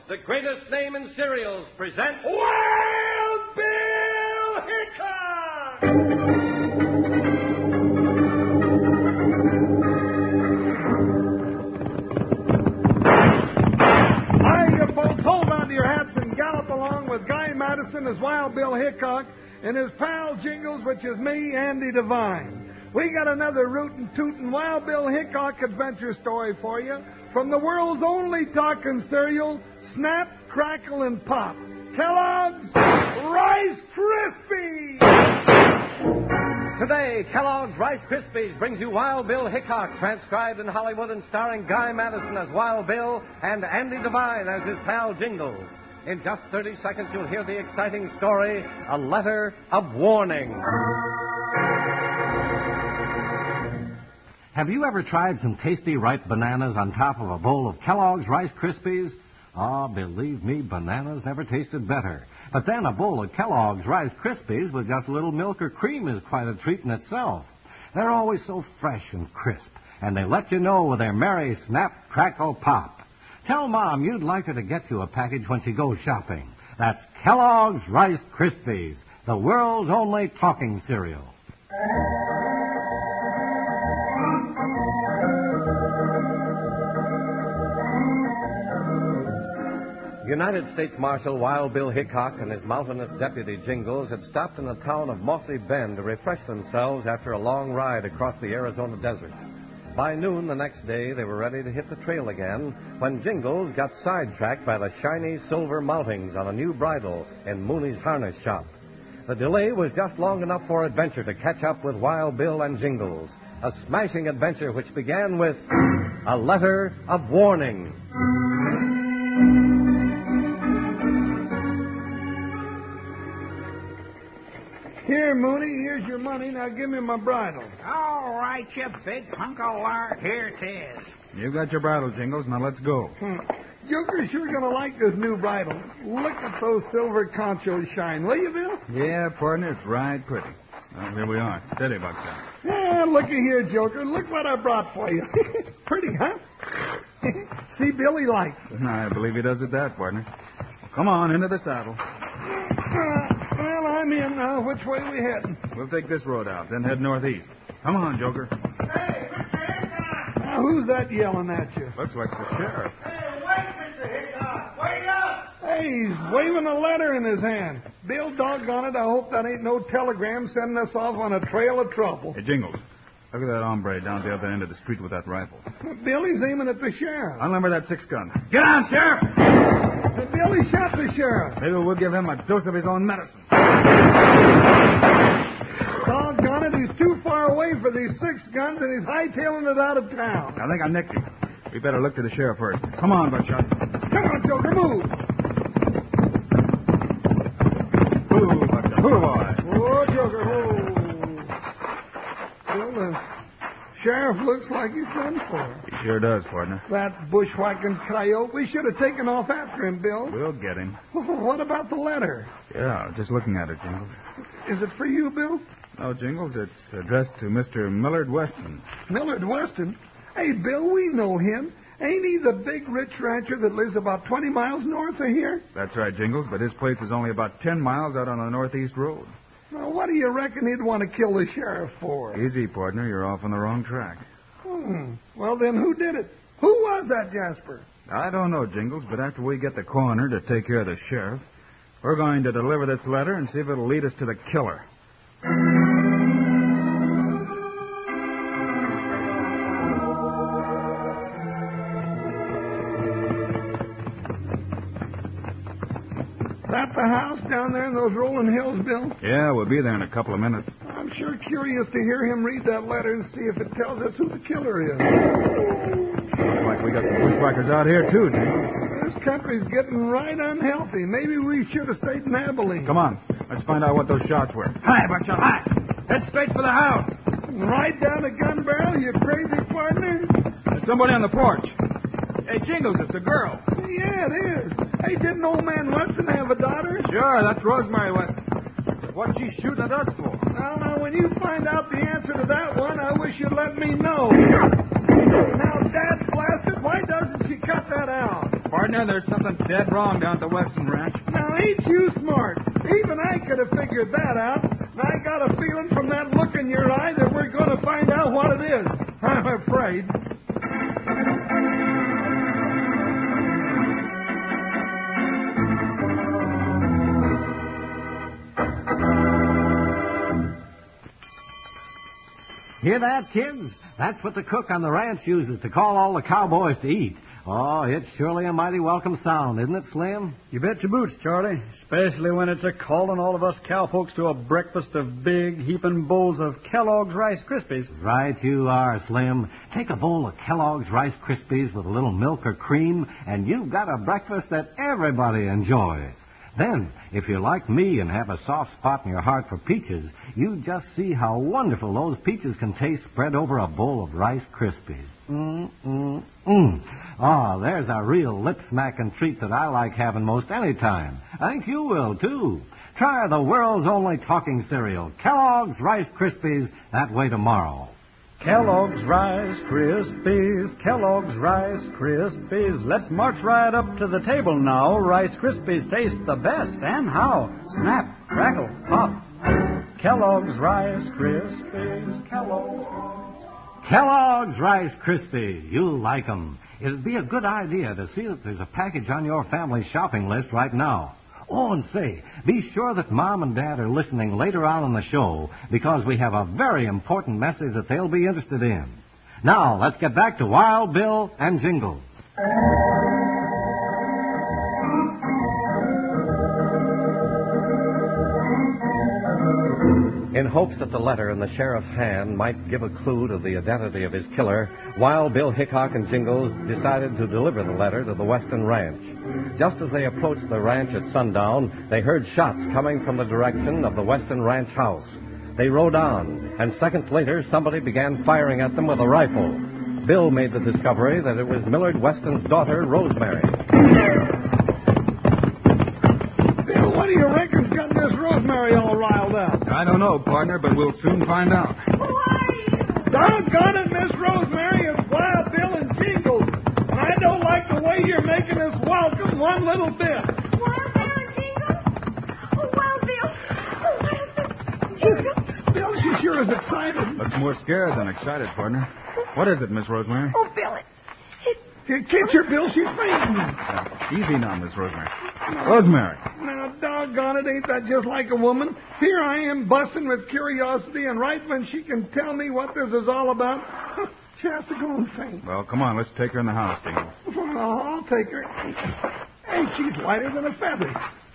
the greatest name in cereals, present Wild Bill Hickok! Hi, you folks. Hold on to your hats and gallop along with Guy Madison as Wild Bill Hickok and his pal Jingles, which is me, Andy Devine. We got another rootin' tootin' Wild Bill Hickok adventure story for you from the world's only talking cereal, Snap, Crackle, and Pop. Kellogg's Rice Krispies! Today, Kellogg's Rice Krispies brings you Wild Bill Hickok, transcribed in Hollywood and starring Guy Madison as Wild Bill and Andy Devine as his pal Jingles. In just 30 seconds, you'll hear the exciting story, A Letter of Warning. Have you ever tried some tasty ripe bananas on top of a bowl of Kellogg's Rice Krispies? Oh, believe me, bananas never tasted better. But then a bowl of Kellogg's Rice Krispies with just a little milk or cream is quite a treat in itself. They're always so fresh and crisp, and they let you know with their merry snap, crackle, pop. Tell Mom you'd like her to get you a package when she goes shopping. That's Kellogg's Rice Krispies, the world's only talking cereal. United States Marshal Wild Bill Hickok and his mountainous deputy Jingles had stopped in the town of Mossy Bend to refresh themselves after a long ride across the Arizona desert. By noon the next day, they were ready to hit the trail again when Jingles got sidetracked by the shiny silver mountings on a new bridle in Mooney's harness shop. The delay was just long enough for adventure to catch up with Wild Bill and Jingles, a smashing adventure which began with A Letter of Warning. Here, Mooney, here's your money. Now give me my bridle. All right, you big hunk of lard. Here it is. You got your bridle, Jingles. Now let's go. Joker's sure going to like this new bridle. Look at those silver conchos shine, will you, Bill? Yeah, partner, it's right pretty. Well, here we are. Steady, Buckshot. Yeah, looky here, Joker. Look what I brought for you. Pretty, huh? See, Billy likes it. I believe he does it that, partner. Well, come on, into the saddle. Well, I'm in now. Which way we heading? We'll take this road out, then head northeast. Come on, Joker. Hey, Mr. Hickok! Now, who's that yelling at you? Looks like the sheriff. Hey, wait, Mr. Hickok! Wait up! Hey, he's waving a letter in his hand. Bill, doggone it, I hope that ain't no telegram sending us off on a trail of trouble. Hey, Jingles, look at that hombre down at the other end of the street with that rifle. Billy's aiming at the sheriff. Unlimber that 6-gun. Get on, Sheriff! Billy shot the sheriff. Maybe we'll give him a dose of his own medicine. Doggone it, he's too far away for these 6 guns, and he's hightailing it out of town. I think I nicked him. We better look to the sheriff first. Come on, Buckshot. Come on, Joker, move. Move, Buckshot. Move, boy. Oh, Joker, oh. Well, the sheriff looks like he's done for. He sure does, partner. That bushwhacking coyote. We should have taken off after him, Bill. We'll get him. What about the letter? Yeah, just looking at it, Jingles. Is it for you, Bill? No, Jingles, it's addressed to Mr. Millard Weston. Millard Weston? Hey, Bill, we know him. Ain't he the big rich rancher that lives about 20 miles north of here? That's right, Jingles, but his place is only about 10 miles out on the northeast road. Now, what do you reckon he'd want to kill the sheriff for? Easy, partner. You're off on the wrong track. Well, then who did it? Who was that, Jasper? I don't know, Jingles, but after we get the coroner to take care of the sheriff, we're going to deliver this letter and see if it'll lead us to the killer. That the house down there in those rolling hills, Bill? Yeah, we'll be there in a couple of minutes. I'm sure curious to hear him read that letter and see if it tells us who the killer is. Looks like we got some bushwhackers out here, too, Jingles. This country's getting right unhealthy. Maybe we should have stayed in Abilene. Come on. Let's find out what those shots were. Hi, Buckshot, hi. Head straight for the house. Right down the gun barrel, you crazy partner? There's somebody on the porch. Hey, Jingles, it's a girl. Yeah, it is. Hey, didn't old man Weston have a daughter? Sure, that's Rosemary Weston. What's she shooting at us for? Now, when you find out the answer to that one, I wish you'd let me know. Now, Dad blasted, why doesn't she cut that out? Partner, there's something dead wrong down at the Weston Ranch. Now, ain't you smart? Even I could have figured that out. And I got a feeling from that look in your eye that we're going to find out what it is. I'm afraid. Hear that, kids? That's what the cook on the ranch uses to call all the cowboys to eat. Oh, it's surely a mighty welcome sound, isn't it, Slim? You bet your boots, Charlie. Especially when it's a calling all of us cowpokes to a breakfast of big, heaping bowls of Kellogg's Rice Krispies. Right you are, Slim. Take a bowl of Kellogg's Rice Krispies with a little milk or cream, and you've got a breakfast that everybody enjoys. Then, if you're like me and have a soft spot in your heart for peaches, you just see how wonderful those peaches can taste spread over a bowl of Rice Krispies. Oh, there's a real lip-smacking treat that I like having most any time. I think you will, too. Try the world's only talking cereal, Kellogg's Rice Krispies, that way tomorrow. Kellogg's Rice Krispies, Kellogg's Rice Krispies. Let's march right up to the table now. Rice Krispies taste the best, and how? Snap, crackle, pop. Kellogg's Rice Krispies, Kellogg's Rice Krispies. You'll like 'em. It'd be a good idea to see that there's a package on your family shopping list right now. Oh, and say, be sure that Mom and Dad are listening later on in the show because we have a very important message that they'll be interested in. Now, let's get back to Wild Bill and Jingles. In hopes that the letter in the sheriff's hand might give a clue to the identity of his killer, Wild Bill Hickok and Jingles decided to deliver the letter to the Weston Ranch. Just as they approached the ranch at sundown, they heard shots coming from the direction of the Weston Ranch house. They rode on, and seconds later, somebody began firing at them with a rifle. Bill made the discovery that it was Millard Weston's daughter, Rosemary. Bill, what do you reckon's got Miss Rosemary all riled up? I don't know, partner, but we'll soon find out. Who are you? Doggone it, Miss Rosemary, it's Wild Bill and Jingles. And I don't like the way you're making us welcome one little bit. Wild Bill and Jingles? Oh, Wild Bill. Oh, Wild Bill. Jingles. Bill, she sure is excited. Looks more scared than excited, partner. What is it, Miss Rosemary? Oh, Bill, Catch her, Bill, she's fainting. Easy now, Miss Rosemary. Rosemary. Now, doggone it, ain't that just like a woman? Here I am busting with curiosity, and right when she can tell me what this is all about, she has to go and faint. Well, come on, let's take her in the house, Jingles. Well, I'll take her. Hey, she's lighter than a feather.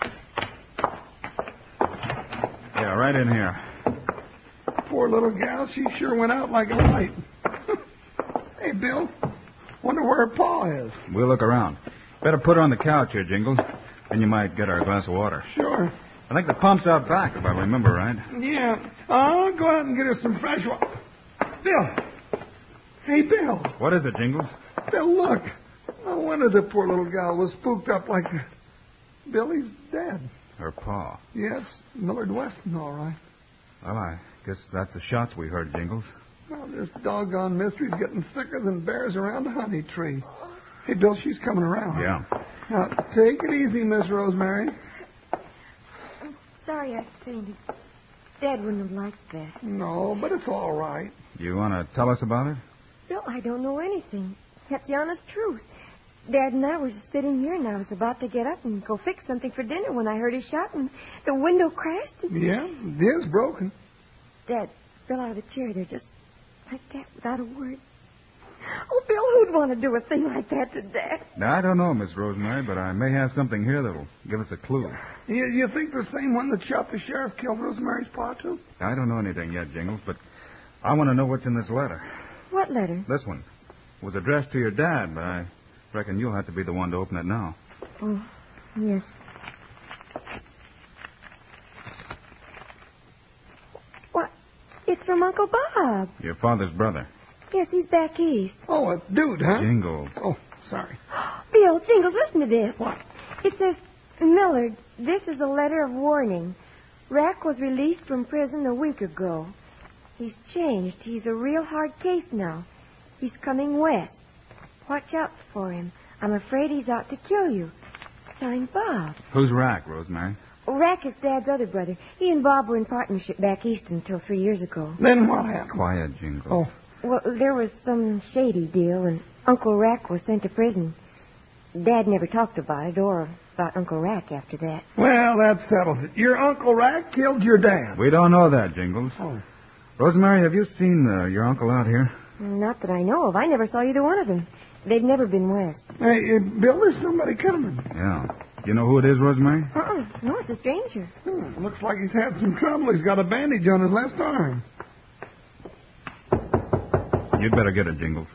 Yeah, right in here. Poor little gal, she sure went out like a light. Hey, Bill, wonder where her paw is. We'll look around. Better put her on the couch here, Jingles. Then you might get her a glass of water. Sure. I think the pump's out back, if I remember right. Yeah, I'll go out and get her some fresh water. Bill. Hey, Bill. What is it, Jingles? Bill, look. No wonder the poor little gal was spooked up like that. Billy's dead. Her paw. Yeah, it's Millard Weston, all right. Well, I guess that's the shots we heard, Jingles. Well, this doggone mystery's getting thicker than bears around a honey tree. Hey, Bill, she's coming around. Yeah. Now, take it easy, Miss Rosemary. I'm sorry I fainted. Dad wouldn't have liked that. No, but it's all right. You want to tell us about it? Bill, I don't know anything. That's the honest truth. Dad and I were just sitting here, and I was about to get up and go fix something for dinner when I heard a shot, and the window crashed. And Yeah, it is broken. Dad fell out of the chair there just like that, without a word. Oh, Bill, who'd want to do a thing like that to Dad? Now, I don't know, Miss Rosemary, but I may have something here that'll give us a clue. You think the same one that shot the sheriff killed Rosemary's pa, too? I don't know anything yet, Jingles, but I want to know what's in this letter. What letter? This one. It was addressed to your dad, but I reckon you'll have to be the one to open it now. Oh, yes. What? It's from Uncle Bob. Your father's brother. Yes, he's back east. Oh, a dude, huh? Jingles. Oh, sorry. Bill, Jingles, listen to this. What? It says, Millard, this is a letter of warning. Rack was released from prison a week ago. He's changed. He's a real hard case now. He's coming west. Watch out for him. I'm afraid he's out to kill you. Signed, Bob. Who's Rack, Rosemary? Rack is Dad's other brother. He and Bob were in partnership back east until 3 years ago. Then what happened? Quiet, Jingles. Oh, Well, there was some shady deal, and Uncle Rack was sent to prison. Dad never talked about it or about Uncle Rack after that. well, that settles it. Your Uncle Rack killed your dad. We don't know that, Jingles. Oh. Rosemary, have you seen your uncle out here? Not that I know of. I never saw either one of them. They've never been west. Hey, Bill, there's somebody coming. Yeah. You know who it is, Rosemary? No, it's a stranger. Looks like he's had some trouble. He's got a bandage on his left arm. You'd better get it, Jingles.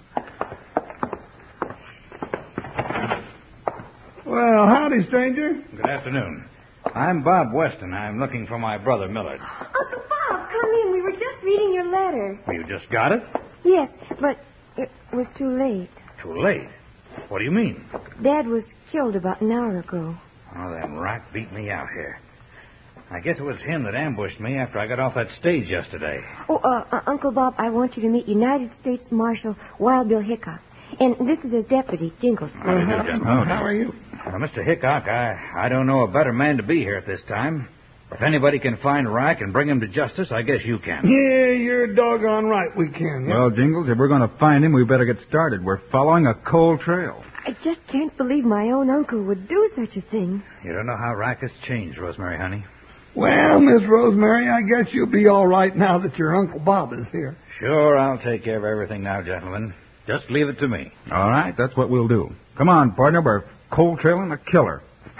Well, howdy, stranger. Good afternoon. I'm Bob Weston. I'm looking for my brother Millard. Uncle Bob, come in. We were just reading your letter. Well, you just got it? Yes, but it was too late. Too late. What do you mean? Dad was killed about an hour ago. Oh, that Rack beat me out here. I guess it was him that ambushed me after I got off that stage yesterday. Oh, Uncle Bob, I want you to meet United States Marshal Wild Bill Hickok. And this is his deputy, Jingles. How do you do, gentlemen? How are you? Well, Mr. Hickok, I don't know a better man to be here at this time. If anybody can find Rack and bring him to justice, I guess you can. Yeah, you're doggone right we can. Well, Jingles, if we're going to find him, we better get started. We're following a cold trail. I just can't believe my own uncle would do such a thing. You don't know how Rack has changed, Rosemary, honey. Well, Miss Rosemary, I guess you'll be all right now that your Uncle Bob is here. Sure, I'll take care of everything now, gentlemen. Just leave it to me. All right, that's what we'll do. Come on, partner, we're cold trailing a killer.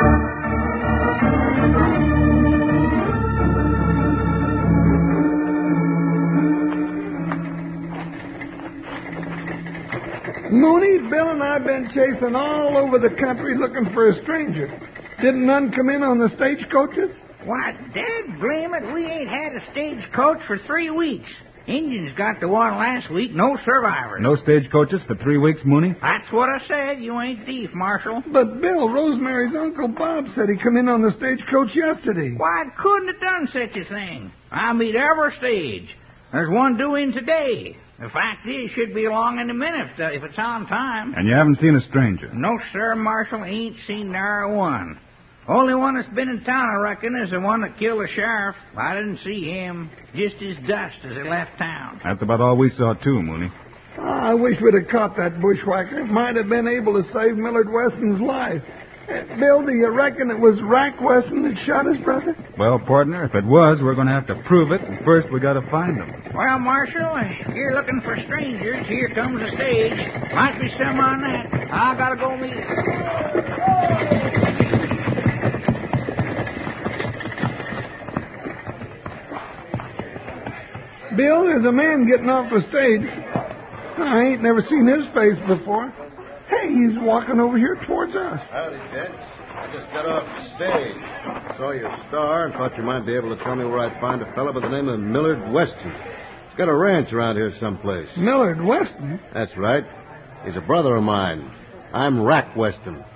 Mooney, Bill and I have been chasing all over the country looking for a stranger. Didn't none come in on the stagecoaches? Why, Dad, blame it, we ain't had a stagecoach for 3 weeks. Indians got the one last week, no survivors. No stagecoaches for 3 weeks, Mooney? That's what I said. You ain't thief, Marshal. But, Bill, Rosemary's Uncle Bob said he come in on the stagecoach yesterday. Why, I couldn't have done such a thing. I meet every stage. There's one due in today. The fact is, should be along in a minute if it's on time. And you haven't seen a stranger? No, sir, Marshal, ain't seen nary one. Only one that's been in town, I reckon, is the one that killed the sheriff. I didn't see him. Just his dust as he left town. That's about all we saw, too, Mooney. I wish we'd have caught that bushwhacker. Might have been able to save Millard Weston's life. Bill, do you reckon it was Rack Weston that shot his brother? Well, partner, if it was, we're going to have to prove it. And first, we got to find them. Well, Marshal, if you're looking for strangers, here comes the stage. Might be some on that. I gotta go meet him. Bill, there's a man getting off the stage. I ain't never seen his face before. Hey, he's walking over here towards us. Howdy, gents. I just got off the stage. Saw your star and thought you might be able to tell me where I'd find a fellow by the name of Millard Weston. He's got a ranch around here someplace. Millard Weston? That's right. He's a brother of mine. I'm Rack Weston.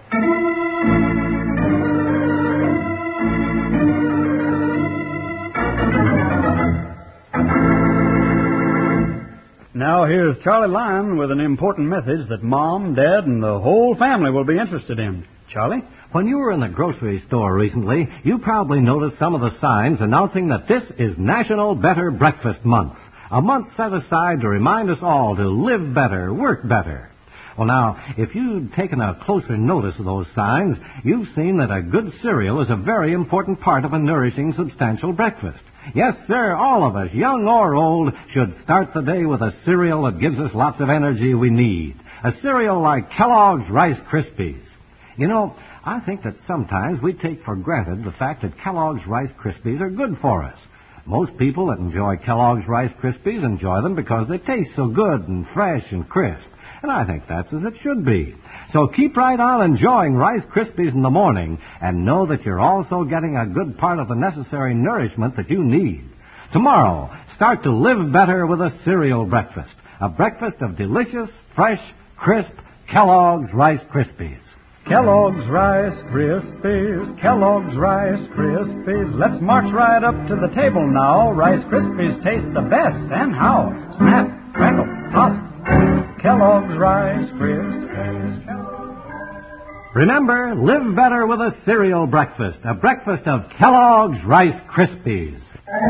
Now here's Charlie Lyon with an important message that Mom, Dad, and the whole family will be interested in. Charlie? When you were in the grocery store recently, you probably noticed some of the signs announcing that this is National Better Breakfast Month, a month set aside to remind us all to live better, work better. Well, now, if you'd taken a closer notice of those signs, you've seen that a good cereal is a very important part of a nourishing, substantial breakfast. Yes, sir, all of us, young or old, should start the day with a cereal that gives us lots of energy we need. A cereal like Kellogg's Rice Krispies. You know, I think that sometimes we take for granted the fact that Kellogg's Rice Krispies are good for us. Most people that enjoy Kellogg's Rice Krispies enjoy them because they taste so good and fresh and crisp. And I think that's as it should be. So keep right on enjoying Rice Krispies in the morning and know that you're also getting a good part of the necessary nourishment that you need. Tomorrow, start to live better with a cereal breakfast. A breakfast of delicious, fresh, crisp Kellogg's Rice Krispies. Kellogg's Rice Krispies, Kellogg's Rice Krispies. Let's march right up to the table now. Rice Krispies taste the best, and how? Snap, crackle, pop. Kellogg's Rice Krispies. Remember, live better with a cereal breakfast, a breakfast of Kellogg's Rice Krispies.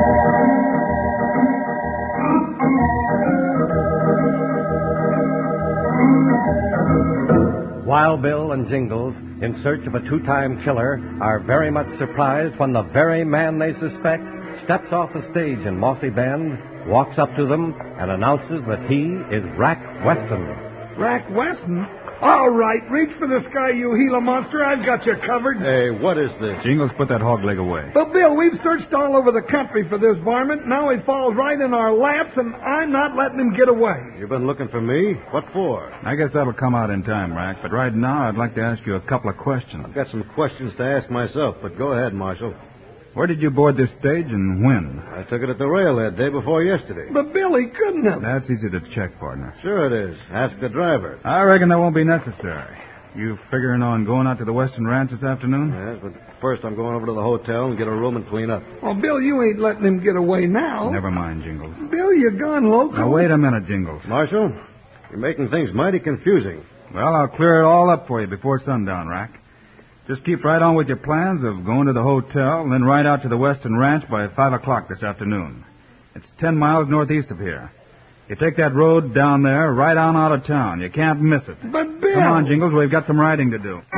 Wild Bill and Jingles, in search of a two-time killer, are very much surprised when the very man they suspect steps off the stage in Mossy Bend, walks up to them, and announces that he is Rack Weston. Rack Weston? All right, reach for the sky, you Gila monster. I've got you covered. Hey, what is this? Jingles, put that hog leg away. But, Bill, we've searched all over the country for this varmint. Now he falls right in our laps, and I'm not letting him get away. You've been looking for me? What for? I guess that'll come out in time, Rack. But right now, I'd like to ask you a couple of questions. I've got some questions to ask myself, but go ahead, Marshal. Where did you board this stage and when? I took it at the railhead day before yesterday. But, Bill, he couldn't have. That's easy to check, partner. Sure it is. Ask the driver. I reckon that won't be necessary. You figuring on going out to the Western Ranch this afternoon? Yes, but first I'm going over to the hotel and get a room and clean up. Oh, Bill, you ain't letting him get away now. Never mind, Jingles. Bill, you gone local. Now, wait a minute, Jingles. Marshal, you're making things mighty confusing. Well, I'll clear it all up for you before sundown, Rack. Just keep right on with your plans of going to the hotel and then ride out to the Western Ranch by 5 o'clock this afternoon. It's 10 miles northeast of here. You take that road down there, right on out of town. You can't miss it. But, Bill... Come on, Jingles, we've got some riding to do.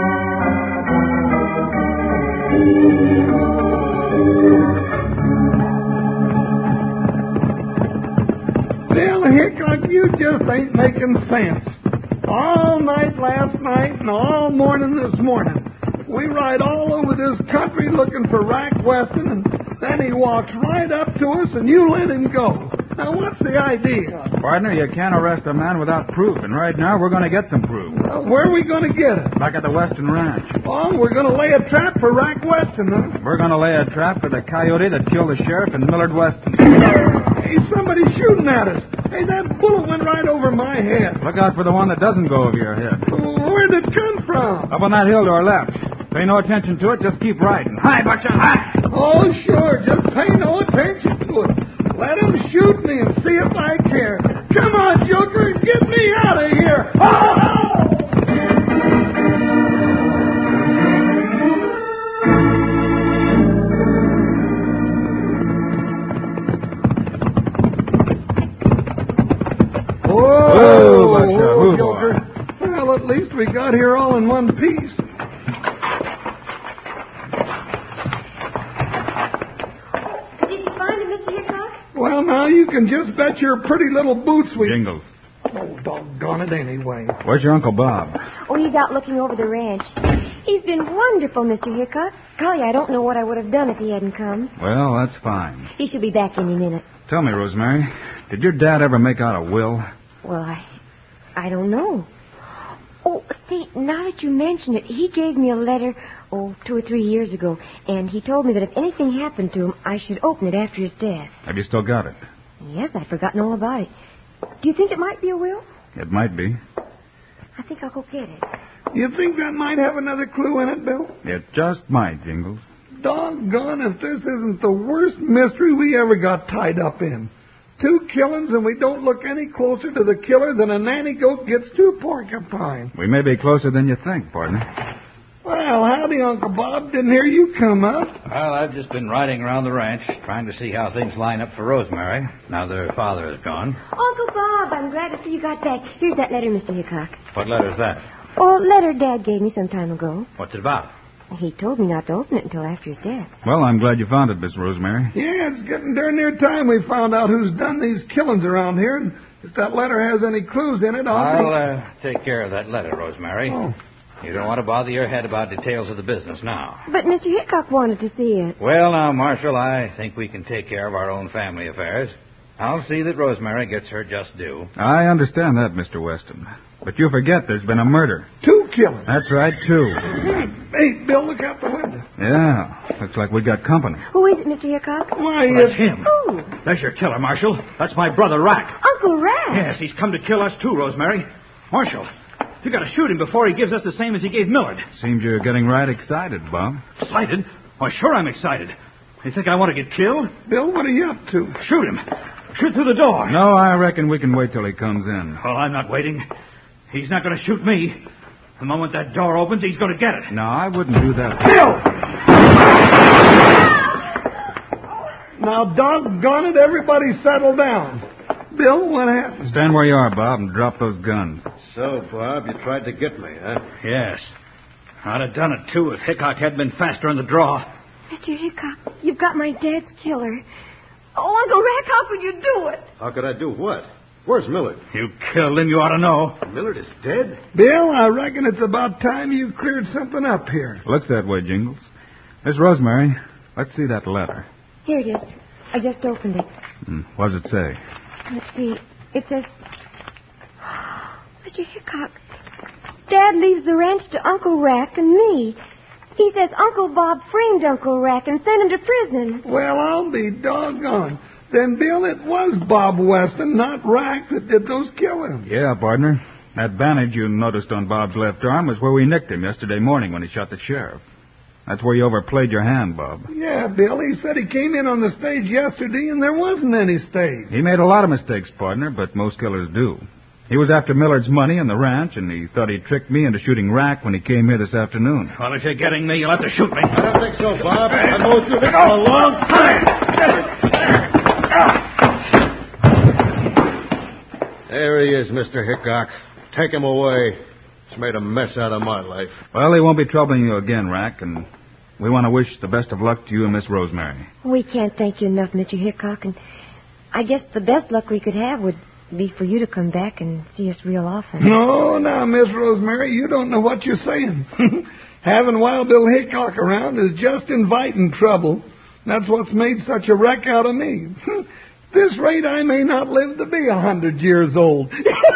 Bill Hickok, you just ain't making sense. All night last night and all morning this morning, we ride all over this country looking for Rack Weston, and then he walks right up to us and you let him go. Now, what's the idea? Partner, you can't arrest a man without proof, and right now we're going to get some proof. Where are we going to get it? Back at the Western Ranch. Oh, we're going to lay a trap for Rack Weston, huh? We're going to lay a trap for the coyote that killed the sheriff and Millard Weston. Hey, somebody's shooting at us. Hey, that bullet went right over my head. Look out for the one that doesn't go over your head. Where'd it come from? Up on that hill to our left. Pay no attention to it, just keep riding. Hi, Buckshot, hi! Oh, sure, just pay no attention to it. Let him shoot me and see if I care. Come on, Joker, get me out of here. Whoa, Buckshot, Joker. Well, at least we got here all in one piece. Well, now, you can just bet your pretty little boots we... Jingles. Oh, doggone it anyway. Where's your Uncle Bob? Oh, he's out looking over the ranch. He's been wonderful, Mr. Hickok. Golly, I don't know what I would have done if he hadn't come. Well, that's fine. He should be back any minute. Tell me, Rosemary, did your dad ever make out a will? Well, I don't know. Oh, see, now that you mention it, he gave me a letter, 2 or 3 years ago, and he told me that if anything happened to him, I should open it after his death. Have you still got it? Yes, I'd forgotten all about it. Do you think it might be a will? It might be. I think I'll go get it. You think that might have another clue in it, Bill? It just might, Jingles. Doggone if this isn't the worst mystery we ever got tied up in. 2 killings, and we don't look any closer to the killer than a nanny goat gets to a porcupine. We may be closer than you think, partner. Well, howdy, Uncle Bob. Didn't hear you come up. Well, I've just been riding around the ranch, trying to see how things line up for Rosemary, now that her father is gone. Uncle Bob, I'm glad to see you got back. Here's that letter, Mr. Hickok. What letter's that? Oh, a letter Dad gave me some time ago. What's it about? He told me not to open it until after his death. Well, I'm glad you found it, Miss Rosemary. Yeah, it's getting darn near time we found out who's done these killings around here. And if that letter has any clues in it, I'll take care of that letter, Rosemary. Oh. You don't want to bother your head about details of the business now. But Mr. Hickok wanted to see it. Well, now, Marshal, I think we can take care of our own family affairs. I'll see that Rosemary gets her just due. I understand that, Mr. Weston. But you forget there's been a murder. 2 killings. That's right, 2. Hey, Bill, look out the window. Yeah, looks like we got company. Who is it, Mr. Hickok? Why, That's him. Who? There's your killer, Marshal. That's my brother, Rack. Uncle Rack. Yes, he's come to kill us too, Rosemary. Marshal, you got to shoot him before he gives us the same as he gave Millard. Seems you're getting right excited, Bob. Excited? Why, sure I'm excited. You think I want to get killed? Bill, what are you up to? Shoot him. Shoot through the door. No, I reckon we can wait till he comes in. Oh, I'm not waiting. He's not going to shoot me. The moment that door opens, he's going to get it. No, I wouldn't do that. Bill! Now, doggone it, everybody settle down. Bill, what happened? Stand where you are, Bob, and drop those guns. So, Bob, you tried to get me, huh? Yes. I'd have done it, too, if Hickok had been faster on the draw. Mr. Hickok, you've got my dad's killer. Oh, Uncle Rack, how could you do it? How could I do what? Where's Millard? You killed him, you ought to know. Millard is dead? Bill, I reckon it's about time you cleared something up here. Looks that way, Jingles. Miss Rosemary, let's see that letter. Here it is. I just opened it. What does it say? Let's see. It says, Mr. Hickok, Dad leaves the ranch to Uncle Rack and me. He says Uncle Bob framed Uncle Rack and sent him to prison. Well, I'll be doggone. Then, Bill, it was Bob Weston, not Rack, that did those killings. Yeah, partner. That bandage you noticed on Bob's left arm was where we nicked him yesterday morning when he shot the sheriff. That's where you overplayed your hand, Bob. Yeah, Bill, he said he came in on the stage yesterday and there wasn't any stage. He made a lot of mistakes, partner, but most killers do. He was after Millard's money and the ranch, and he thought he tricked me into shooting Rack when he came here this afternoon. Well, if you're getting me, you'll have to shoot me. I don't think so, Bob. I've known you for a long time. There he is, Mr. Hickok. Take him away. He's made a mess out of my life. Well, he won't be troubling you again, Rack, and we want to wish the best of luck to you and Miss Rosemary. We can't thank you enough, Mr. Hickok, and I guess the best luck we could have would be for you to come back and see us real often. No, now, Miss Rosemary, you don't know what you're saying. Having Wild Bill Hickok around is just inviting trouble. That's what's made such a wreck out of me. This rate, I may not live to be 100 years old.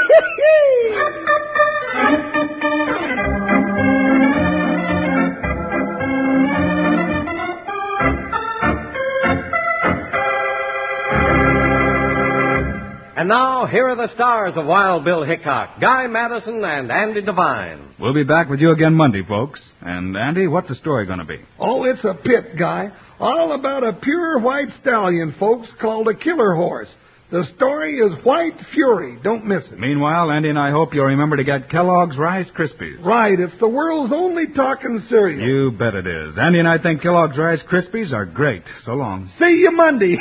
And now, here are the stars of Wild Bill Hickok, Guy Madison and Andy Devine. We'll be back with you again Monday, folks. And, Andy, what's the story going to be? Oh, it's a pit, Guy. All about a pure white stallion, folks, called a killer horse. The story is White Fury. Don't miss it. Meanwhile, Andy and I hope you'll remember to get Kellogg's Rice Krispies. Right, it's the world's only talking cereal. You bet it is. Andy and I think Kellogg's Rice Krispies are great. So long. See you Monday.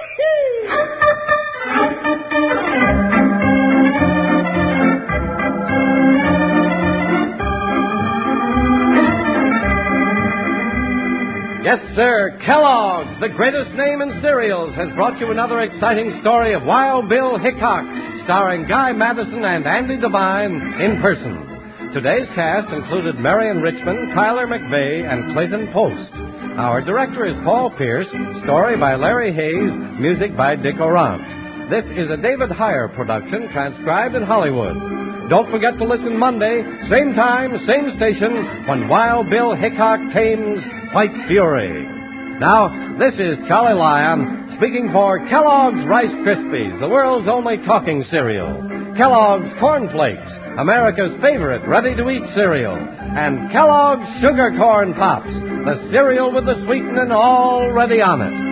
Yes, sir, Kellogg's, the greatest name in cereals, has brought you another exciting story of Wild Bill Hickok, starring Guy Madison and Andy Devine in person. Today's cast included Marion Richmond, Tyler McVeigh, and Clayton Post. Our director is Paul Pierce, story by Larry Hayes, music by Dick Orant. This is a David Heyer production, transcribed in Hollywood. Don't forget to listen Monday, same time, same station, when Wild Bill Hickok tames White Fury. Now, this is Charlie Lyon speaking for Kellogg's Rice Krispies, the world's only talking cereal. Kellogg's Corn Flakes, America's favorite ready-to-eat cereal. And Kellogg's Sugar Corn Pops, the cereal with the sweetening already on it.